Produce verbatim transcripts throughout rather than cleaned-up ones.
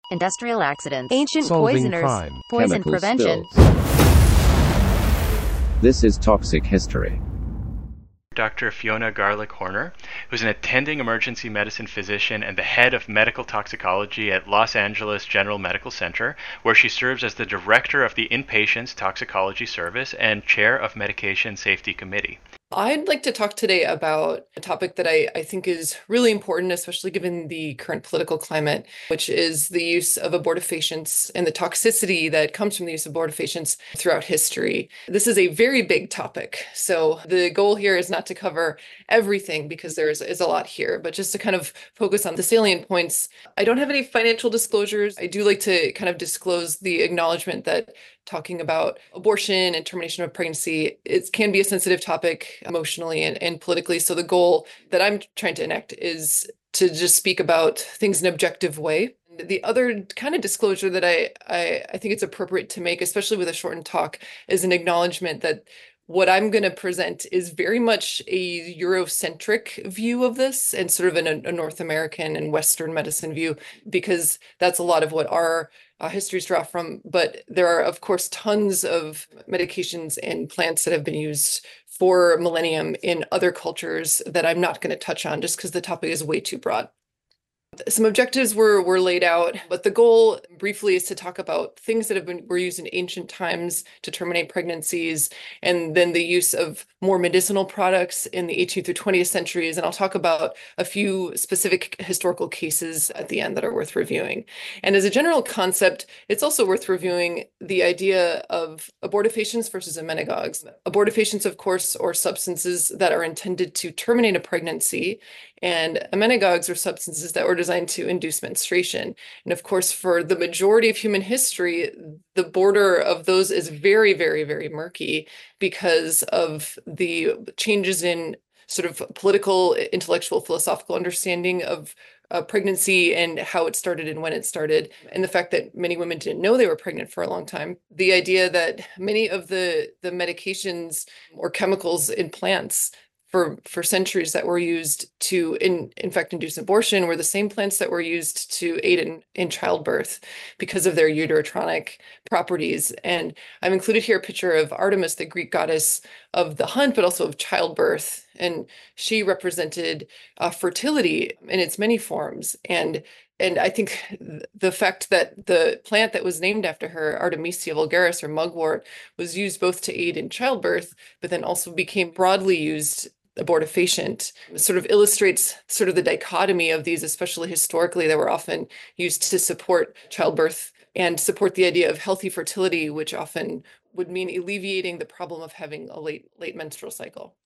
industrial accidents, ancient solving poisoners, crime, poison chemical prevention. spills. This is Toxic History. Doctor Fiona Garlick Horner, who's an attending emergency medicine physician and the head of medical toxicology at Los Angeles General Medical Center, where she serves as the director of the Inpatients Toxicology Service and chair of Medication Safety Committee. I'd like to talk today about a topic that I, I think is really important, especially given the current political climate, which is the use of abortifacients and the toxicity that comes from the use of abortifacients throughout history. This is a very big topic. So the goal here is not to cover everything because there is, is a lot here, but just to kind of focus on the salient points. I don't have any financial disclosures. I do like to kind of disclose the acknowledgement that talking about abortion and termination of pregnancy, it can be a sensitive topic emotionally and, and politically. So the goal that I'm trying to enact is to just speak about things in an objective way. The other kind of disclosure that I, I, I think it's appropriate to make, especially with a shortened talk, is an acknowledgement that what I'm going to present is very much a Eurocentric view of this and sort of an, a North American and Western medicine view, because that's a lot of what our uh, histories draw from. But there are, of course, tons of medications and plants that have been used for millennium in other cultures that I'm not going to touch on just because the topic is way too broad. Some objectives were, were laid out, but the goal briefly is to talk about things that have been were used in ancient times to terminate pregnancies, and then the use of more medicinal products in the eighteenth through twentieth centuries. And I'll talk about a few specific historical cases at the end that are worth reviewing. And as a general concept, it's also worth reviewing the idea of abortifacients versus emmenagogues. Abortifacients, of course, are substances that are intended to terminate a pregnancy, and emmenagogues are substances that were designed to induce menstruation. And of course, for the majority of human history, the border of those is very, very, very murky because of the changes in sort of political, intellectual, philosophical understanding of uh, pregnancy and how it started and when it started, and the fact that many women didn't know they were pregnant for a long time. The idea that many of the, the medications or chemicals in plants For, for centuries that were used to, in, in fact, induce abortion were the same plants that were used to aid in, in childbirth because of their uterotronic properties. And I've included here a picture of Artemis, the Greek goddess of the hunt, but also of childbirth. And she represented uh, fertility in its many forms. And And I think the fact that the plant that was named after her, Artemisia vulgaris or mugwort, was used both to aid in childbirth, but then also became broadly used abortifacient, sort of illustrates sort of the dichotomy of these, especially historically, that were often used to support childbirth and support the idea of healthy fertility, which often would mean alleviating the problem of having a late, late menstrual cycle.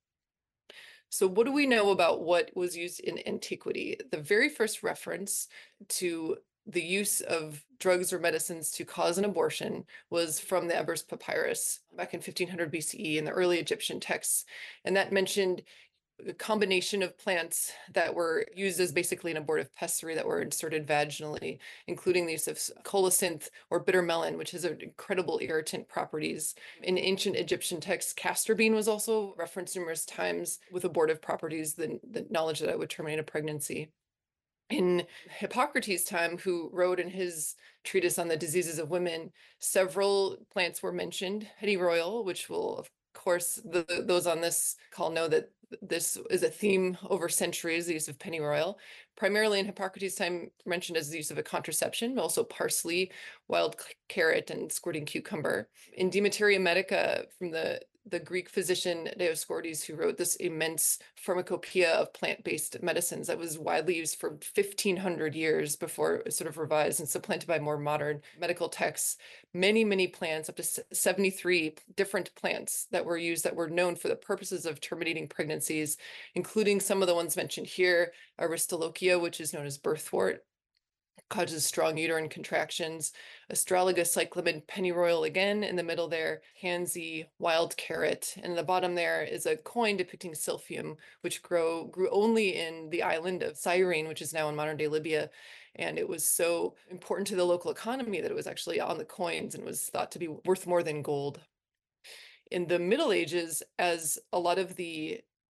So what do we know about what was used in antiquity? The very first reference to the use of drugs or medicines to cause an abortion was from the Ebers Papyrus back in fifteen hundred B C E in the early Egyptian texts. And that mentioned a combination of plants that were used as basically an abortive pessary that were inserted vaginally, including the use of colocynth or bitter melon, which has incredible irritant properties. In ancient Egyptian texts, castor bean was also referenced numerous times with abortive properties, the, the knowledge that it would terminate a pregnancy. In Hippocrates' time, who wrote in his treatise on the diseases of women, several plants were mentioned. Pennyroyal, which will, of course, the, those on this call know that this is a theme over centuries, the use of pennyroyal, primarily in Hippocrates' time mentioned as the use of a contraception, but also parsley, wild carrot, and squirting cucumber. In De Materia Medica, from the the Greek physician Dioscorides, who wrote this immense pharmacopoeia of plant-based medicines that was widely used for fifteen hundred years before it was sort of revised and supplanted by more modern medical texts. Many, many plants, up to seventy-three different plants that were used that were known for the purposes of terminating pregnancies, including some of the ones mentioned here, Aristolochia, which is known as birthwort, causes strong uterine contractions, Astragalus cyclamen, pennyroyal again in the middle there, tansy, wild carrot, and the bottom there is a coin depicting silphium, which grow grew only in the island of Cyrene, which is now in modern day Libya. And it was so important to the local economy that it was actually on the coins and was thought to be worth more than gold. In the Middle Ages, as a lot of the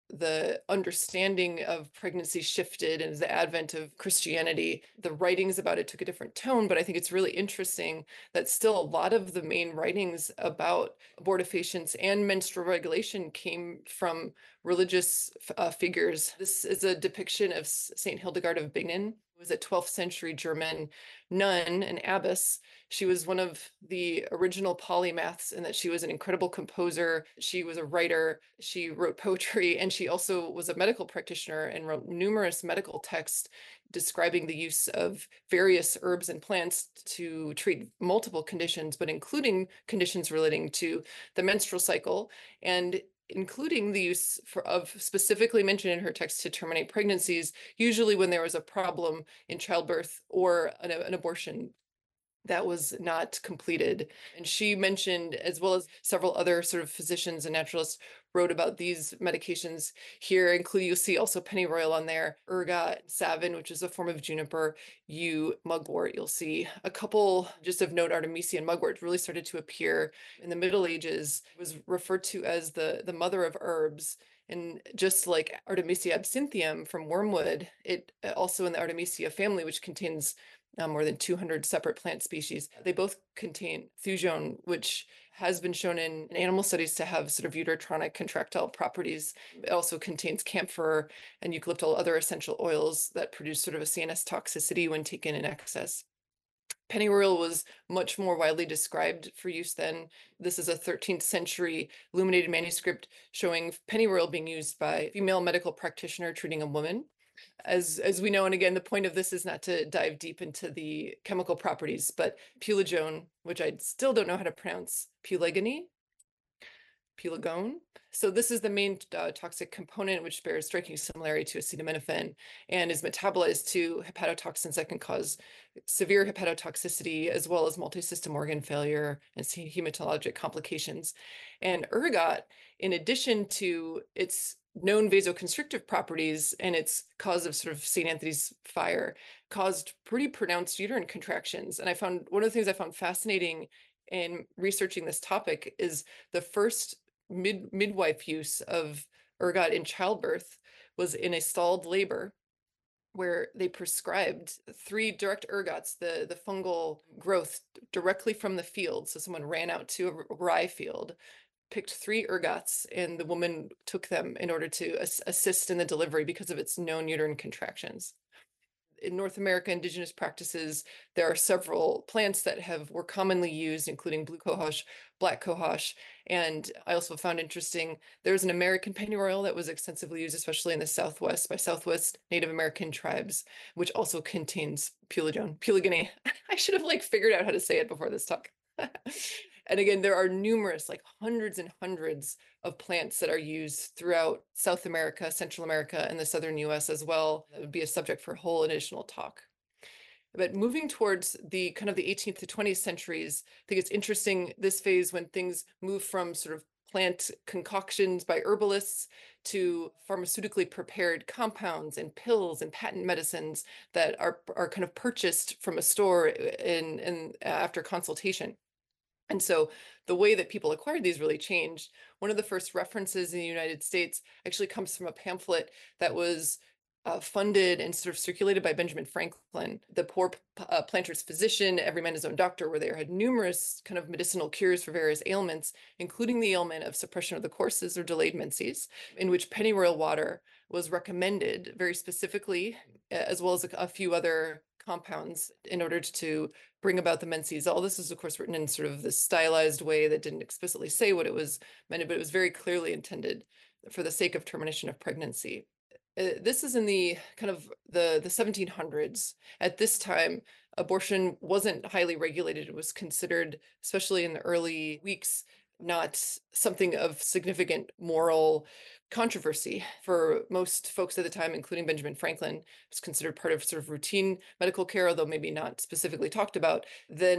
the understanding of pregnancy shifted and the advent of Christianity, the writings about it took a different tone. But I think it's really interesting that still a lot of the main writings about abortifacients and menstrual regulation came from religious uh, figures. This is a depiction of Saint Hildegard of Bingen, who was a twelfth century German nun, an abbess. She was one of the original polymaths in that she was an incredible composer. She was a writer. She wrote poetry, and she also was a medical practitioner and wrote numerous medical texts describing the use of various herbs and plants to treat multiple conditions, but including conditions relating to the menstrual cycle, and including the use for, of specifically mentioned in her text to terminate pregnancies, usually when there was a problem in childbirth or an, an abortion that was not completed. And she mentioned, as well as several other sort of physicians and naturalists wrote about these medications here, including, you'll see also pennyroyal on there, ergot, savin, which is a form of juniper, yew, mugwort. You'll see a couple, just of note, artemisia and mugwort really started to appear in the Middle Ages, was referred to as the, the mother of herbs. And just like Artemisia absinthium from wormwood, it also in the Artemisia family, which contains Uh, more than two hundred separate plant species. They both contain thujone, which has been shown in, in animal studies to have sort of uterotronic contractile properties. It also contains camphor and eucalyptal, other essential oils that produce sort of a C N S toxicity when taken in excess. Pennyroyal was much more widely described for use then. This is a thirteenth century illuminated manuscript showing pennyroyal being used by a female medical practitioner treating a woman. As, as we know, and again, the point of this is not to dive deep into the chemical properties, but pulagone, which I still don't know how to pronounce, pulegone, pulagone. So this is the main uh, toxic component, which bears striking similarity to acetaminophen and is metabolized to hepatotoxins that can cause severe hepatotoxicity, as well as multisystem organ failure and hematologic complications. And ergot, in addition to its known vasoconstrictive properties and its cause of sort of Saint Anthony's fire, caused pretty pronounced uterine contractions. And I found one of the things I found fascinating in researching this topic is the first mid midwife use of ergot in childbirth was in a stalled labor, where they prescribed three direct ergots, the, the fungal growth directly from the field. So someone ran out to a rye field, picked three ergots, and the woman took them in order to as assist in the delivery because of its known uterine contractions. In North America, indigenous practices, there are several plants that have were commonly used, including blue cohosh, black cohosh, and I also found interesting, there's an American pennyroyal that was extensively used, especially in the Southwest, by Southwest Native American tribes, which also contains pulagone, pulagone. I should have like figured out how to say it before this talk. And again, there are numerous, like hundreds and hundreds of plants that are used throughout South America, Central America, and the Southern U S as well. That would be a subject for a whole additional talk. But moving towards the kind of the eighteenth to twentieth centuries, I think it's interesting this phase when things move from sort of plant concoctions by herbalists to pharmaceutically prepared compounds and pills and patent medicines that are, are kind of purchased from a store in, in after consultation. And so the way that people acquired these really changed. One of the first references in the United States actually comes from a pamphlet that was uh, funded and sort of circulated by Benjamin Franklin, the poor uh, planter's physician, every man his own doctor, where there had numerous kind of medicinal cures for various ailments, including the ailment of suppression of the courses or delayed menses, in which pennyroyal water was recommended very specifically, as well as a, a few other compounds in order to bring about the menses. All this is, of course, written in sort of this stylized way that didn't explicitly say what it was meant, but it was very clearly intended for the sake of termination of pregnancy. Uh, this is in the kind of the, the seventeen hundreds. At this time, abortion wasn't highly regulated. It was considered, especially in the early weeks, not something of significant moral controversy for most folks at the time, including Benjamin Franklin. It was considered part of sort of routine medical care, although maybe not specifically talked about. Then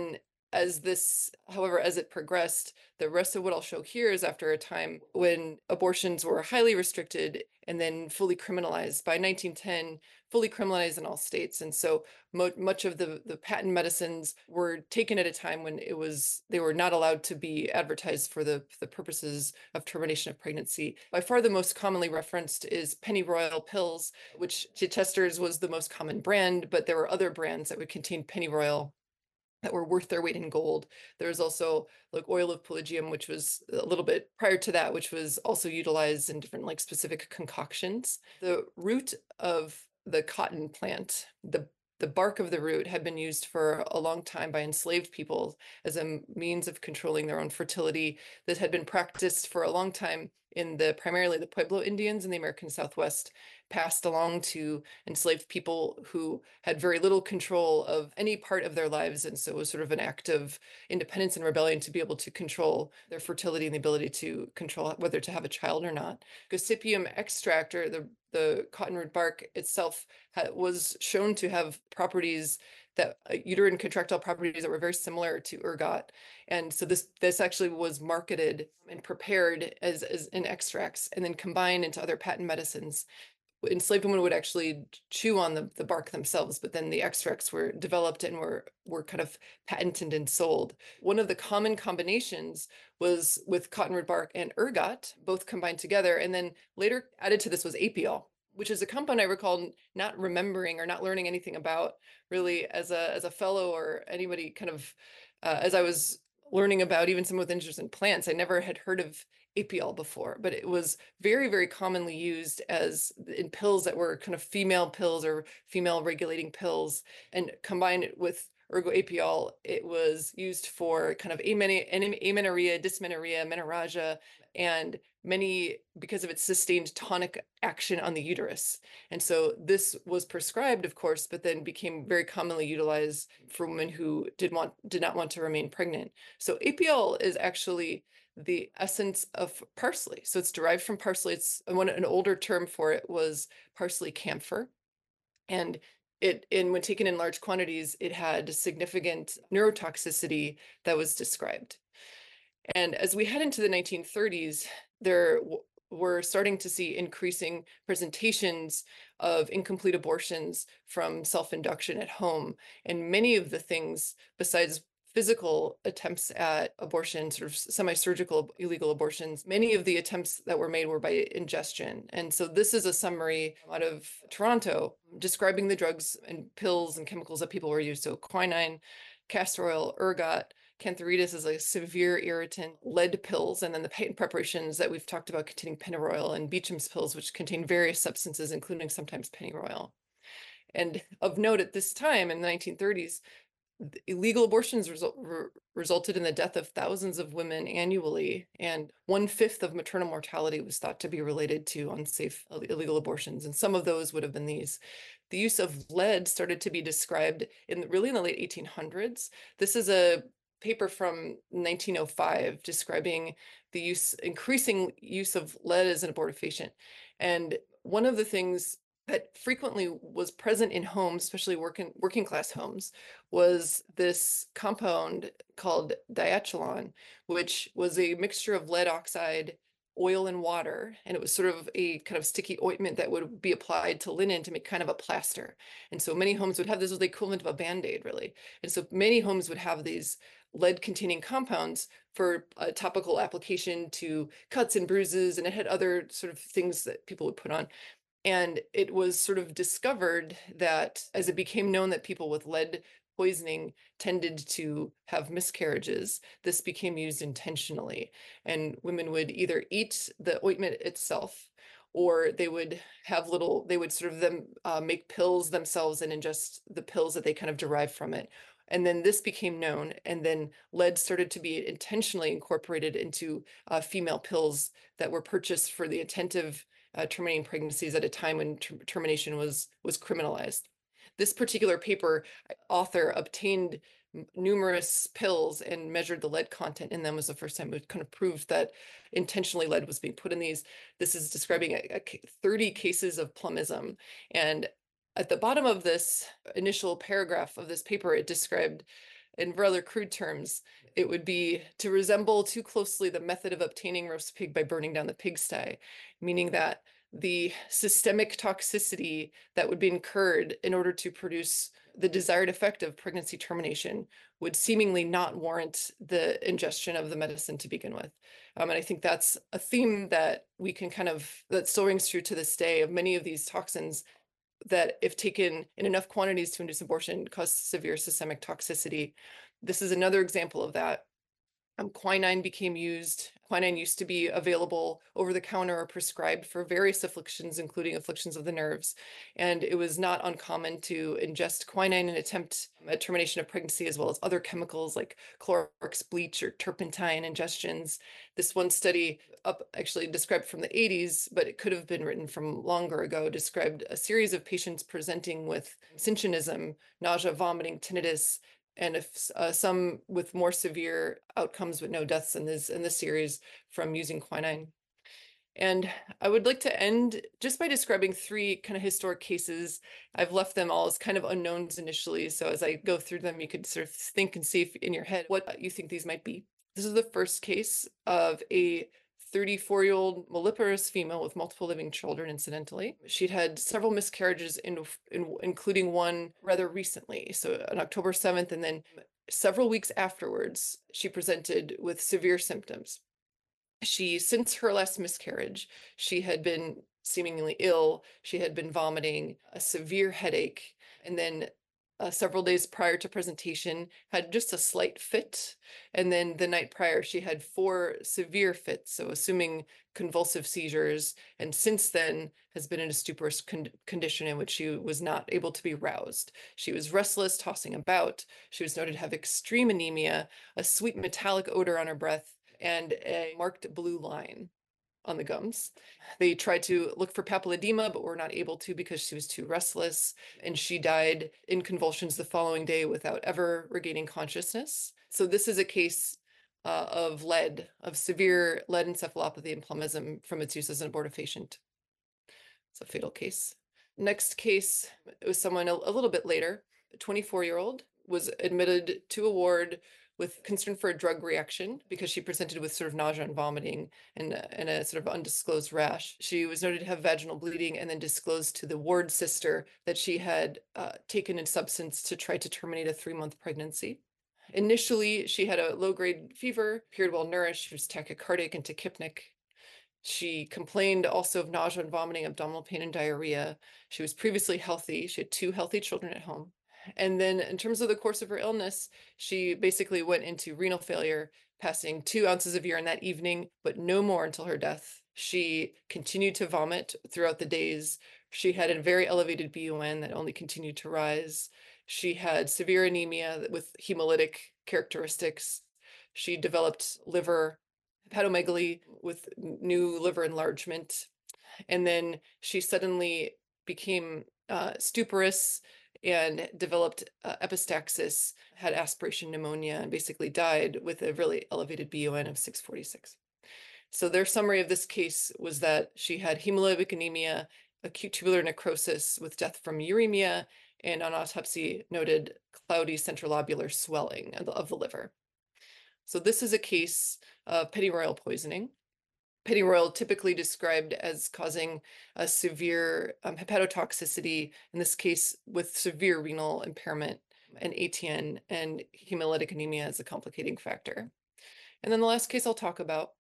as this, however, as it progressed, the rest of what I'll show here is after a time when abortions were highly restricted and then fully criminalized. By nineteen ten, fully criminalized in all states. And so mo much of the, the patent medicines were taken at a time when it was, they were not allowed to be advertised for the, the purposes of termination of pregnancy. By far the most commonly referenced is pennyroyal pills, which Chester's was the most common brand, but there were other brands that would contain pennyroyal that were worth their weight in gold. There's also like oil of pelagium, which was a little bit prior to that, which was also utilized in different like specific concoctions. The root of the cotton plant, the the bark of the root had been used for a long time by enslaved people as a means of controlling their own fertility that had been practiced for a long time in the primarily the Pueblo Indians in the American Southwest, passed along to enslaved people who had very little control of any part of their lives. And so it was sort of an act of independence and rebellion to be able to control their fertility and the ability to control whether to have a child or not. Gossypium extract, or the, the cottonwood bark itself, was shown to have properties that uh, uterine contractile properties that were very similar to ergot. And so this this actually was marketed and prepared as, as in extracts and then combined into other patent medicines. Enslaved women would actually chew on the, the bark themselves, but then the extracts were developed and were, were kind of patented and sold. One of the common combinations was with cottonwood bark and ergot, both combined together. And then later added to this was apiol, which is a compound I recall not remembering or not learning anything about really as a, as a fellow or anybody kind of, uh, as I was learning about even some with interest in plants. I never had heard of apiol before, but it was very, very commonly used as in pills that were kind of female pills or female regulating pills, and combined with ergoapiol, it was used for kind of amenorrhea, dysmenorrhea, menorrhagia, and many, because of its sustained tonic action on the uterus. And so this was prescribed, of course, but then became very commonly utilized for women who did want did not want to remain pregnant. So apiol is actually the essence of parsley. So it's derived from parsley. It's one, an older term for it was parsley camphor. And it, in when taken in large quantities, it had significant neurotoxicity that was described. And as we head into the nineteen thirties, there we're starting to see increasing presentations of incomplete abortions from self-induction at home. And many of the things, besides physical attempts at abortion, sort of semi-surgical illegal abortions, many of the attempts that were made were by ingestion. And so this is a summary out of Toronto describing the drugs and pills and chemicals that people were used. So quinine, castor oil, ergot, cantharides is a severe irritant, lead pills, and then the patent preparations that we've talked about containing pennyroyal, and Beecham's pills, which contain various substances, including sometimes pennyroyal. And of note at this time in the nineteen thirties, illegal abortions result, re, resulted in the death of thousands of women annually, and one-fifth of maternal mortality was thought to be related to unsafe illegal abortions, and some of those would have been these. The use of lead started to be described in really in the late eighteen hundreds. This is a paper from nineteen oh five describing the use, increasing use of lead as an abortifacient. And one of the things that frequently was present in homes, especially working working class homes, was this compound called diachylon, which was a mixture of lead oxide, oil, and water. And it was sort of a kind of sticky ointment that would be applied to linen to make kind of a plaster. And so many homes would have this, was the equivalent of a Band-Aid, really. And so many homes would have these lead-containing compounds for a topical application to cuts and bruises, and it had other sort of things that people would put on. And it was sort of discovered that as it became known that people with lead poisoning tended to have miscarriages, this became used intentionally. And women would either eat the ointment itself, or they would have little, they would sort of them uh, make pills themselves and ingest the pills that they kind of derive from it. And then this became known, and then lead started to be intentionally incorporated into uh, female pills that were purchased for the attentive Uh, terminating pregnancies at a time when ter termination was was criminalized. This particular paper author obtained numerous pills and measured the lead content in them. Was the first time it kind of proved that intentionally lead was being put in these. This is describing a, a thirty cases of plumism. And at the bottom of this initial paragraph of this paper, it described in rather crude terms, it would be to resemble too closely the method of obtaining roast pig by burning down the pigsty, meaning that the systemic toxicity that would be incurred in order to produce the desired effect of pregnancy termination would seemingly not warrant the ingestion of the medicine to begin with. Um, and I think that's a theme that we can kind of, that still rings true to this day, of many of these toxins that, if taken in enough quantities to induce abortion, cause severe systemic toxicity. This is another example of that. Um, quinine became used. Quinine used to be available over the counter or prescribed for various afflictions, including afflictions of the nerves. And it was not uncommon to ingest quinine and attempt a termination of pregnancy, as well as other chemicals like Clorox bleach or turpentine ingestions. This one study, up actually described from the eighties, but it could have been written from longer ago, described a series of patients presenting with synchonism, nausea, vomiting, tinnitus, and if uh, some with more severe outcomes with no deaths in this in this series from using quinine. And I would like to end just by describing three kind of historic cases. I've left them all as kind of unknowns initially, so as I go through them, you could sort of think and see if in your head what you think these might be. This is the first case of a thirty-four-year-old mulliparous female with multiple living children, incidentally. She'd had several miscarriages, in, in, including one rather recently, so on October seventh, and then several weeks afterwards, she presented with severe symptoms. She, since her last miscarriage, she had been seemingly ill. She had been vomiting, a severe headache, and then Uh, several days prior to presentation, had just a slight fit. And then the night prior, she had four severe fits, so assuming convulsive seizures. And since then has been in a stuporous con condition in which she was not able to be roused. She was restless, tossing about. She was noted to have extreme anemia, a sweet metallic odor on her breath, and a marked blue line on the gums. They tried to look for papilledema, but were not able to because she was too restless, and she died in convulsions the following day without ever regaining consciousness. So this is a case uh, of lead, of severe lead encephalopathy and plumbism from its use as an abortifacient. It's a fatal case. Next case, it was someone a, a little bit later, a twenty-four-year-old, was admitted to a ward with concern for a drug reaction because she presented with sort of nausea and vomiting and, and a sort of undisclosed rash. She was noted to have vaginal bleeding and then disclosed to the ward sister that she had uh, taken a substance to try to terminate a three-month pregnancy. Initially, she had a low-grade fever, appeared well nourished, she was tachycardic and tachypnic. She complained also of nausea and vomiting, abdominal pain, and diarrhea. She was previously healthy. She had two healthy children at home. And then in terms of the course of her illness, she basically went into renal failure, passing two ounces of urine that evening, but no more until her death. She continued to vomit throughout the days. She had a very elevated B U N that only continued to rise. She had severe anemia with hemolytic characteristics. She developed liver hepatomegaly with new liver enlargement. And then she suddenly became uh, stuporous and developed uh, epistaxis, had aspiration pneumonia, and basically died with a really elevated B U N of six forty-six. So their summary of this case was that she had hemolytic anemia, acute tubular necrosis with death from uremia, and on autopsy noted cloudy centrolobular swelling of the, of the liver. So this is a case of pennyroyal poisoning. Pennyroyal typically described as causing a severe um, hepatotoxicity, in this case with severe renal impairment and A T N and hemolytic anemia as a complicating factor. And then the last case I'll talk about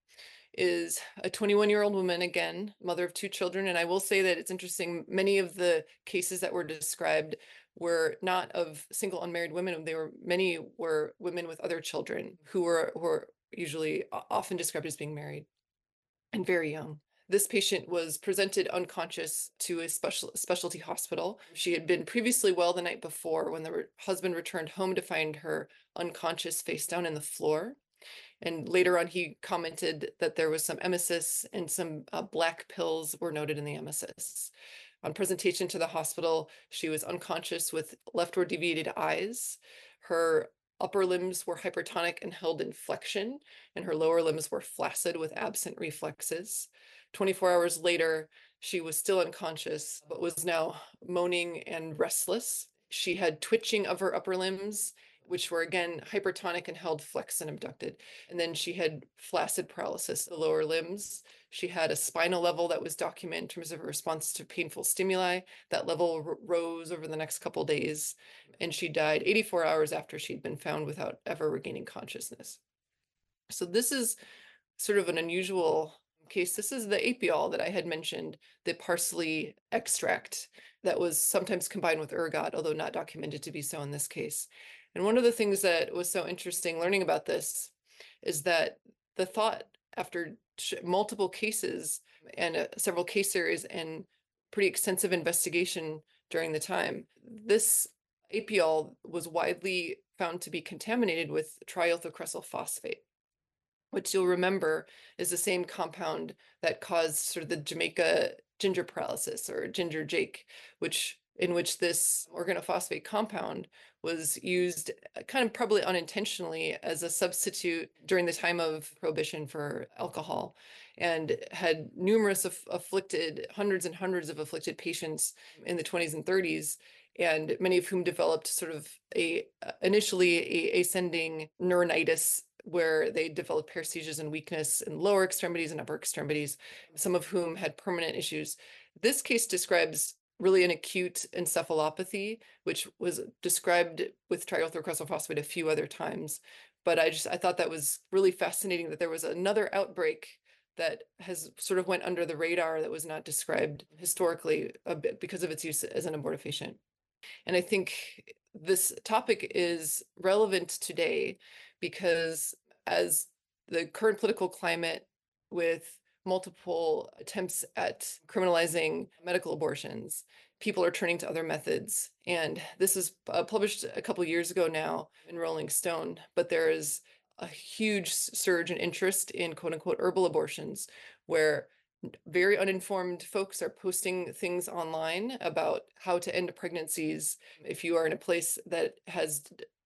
is a twenty-one-year-old woman, again, mother of two children. And I will say that it's interesting, many of the cases that were described were not of single unmarried women. They were, many were women with other children who were, were usually often described as being married and very young. This patient was presented unconscious to a special specialty hospital. She had been previously well the night before when the re husband returned home to find her unconscious face down in the floor. And later on, he commented that there was some emesis and some uh, black pills were noted in the emesis. On presentation to the hospital, she was unconscious with leftward deviated eyes. Her upper limbs were hypertonic and held in flexion, and her lower limbs were flaccid with absent reflexes. twenty-four hours later, she was still unconscious, but was now moaning and restless. She had twitching of her upper limbs which were again hypertonic and held flexed and abducted. And then she had flaccid paralysis, the lower limbs. She had a spinal level that was documented in terms of her response to painful stimuli. That level rose over the next couple days, and she died eighty-four hours after she'd been found without ever regaining consciousness. So this is sort of an unusual case. This is the apiol that I had mentioned, the parsley extract that was sometimes combined with ergot, although not documented to be so in this case. And one of the things that was so interesting learning about this is that the thought after multiple cases and uh, several case series and pretty extensive investigation during the time, this apiol was widely found to be contaminated with triethylcressyl phosphate, which you'll remember is the same compound that caused sort of the Jamaica ginger paralysis or ginger Jake, which in which this organophosphate compound was used kind of probably unintentionally as a substitute during the time of prohibition for alcohol, and had numerous aff afflicted, hundreds and hundreds of afflicted patients in the twenties and thirties, and many of whom developed sort of a initially a ascending neuronitis, where they developed paresthesias and weakness in lower extremities and upper extremities, some of whom had permanent issues. This case describes really an acute encephalopathy, which was described with triethylcressyl phosphate a few other times. But I just, I thought that was really fascinating that there was another outbreak that has sort of went under the radar that was not described historically a bit because of its use as an abortifacient. And I think this topic is relevant today because as the current political climate with multiple attempts at criminalizing medical abortions, people are turning to other methods. And this is uh, published a couple years ago now in Rolling Stone, but there is a huge surge in interest in quote unquote herbal abortions, where very uninformed folks are posting things online about how to end pregnancies if you are in a place that has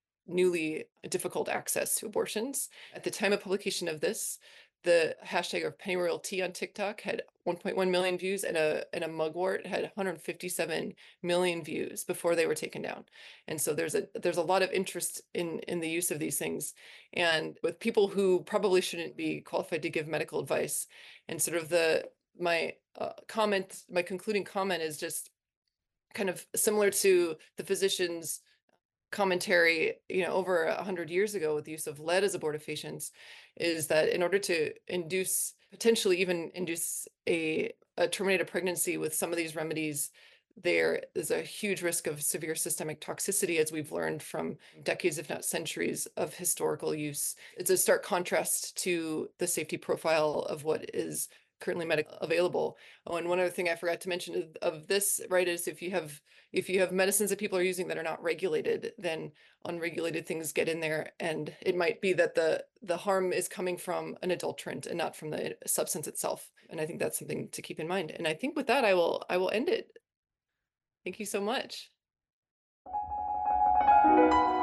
newly difficult access to abortions. At the time of publication of this, the hashtag of pennyroyal tea on TikTok had one point one million views, and a and a mugwort had one hundred fifty-seven million views before they were taken down. And so there's a there's a lot of interest in in the use of these things, and with people who probably shouldn't be qualified to give medical advice. And sort of the my uh, comment, my concluding comment is just kind of similar to the physician's commentary, you know, over a hundred years ago with the use of lead as abortifacients, is that in order to induce, potentially even induce a, a terminated pregnancy with some of these remedies, there is a huge risk of severe systemic toxicity, as we've learned from decades, if not centuries, of historical use. It's a stark contrast to the safety profile of what is currently medically available. Oh, and one other thing I forgot to mention of, of this, right, is if you have if you have medicines that people are using that are not regulated, then unregulated things get in there, and it might be that the the harm is coming from an adulterant and not from the substance itself. And I think that's something to keep in mind. And I think with that, I will I will end it. Thank you so much.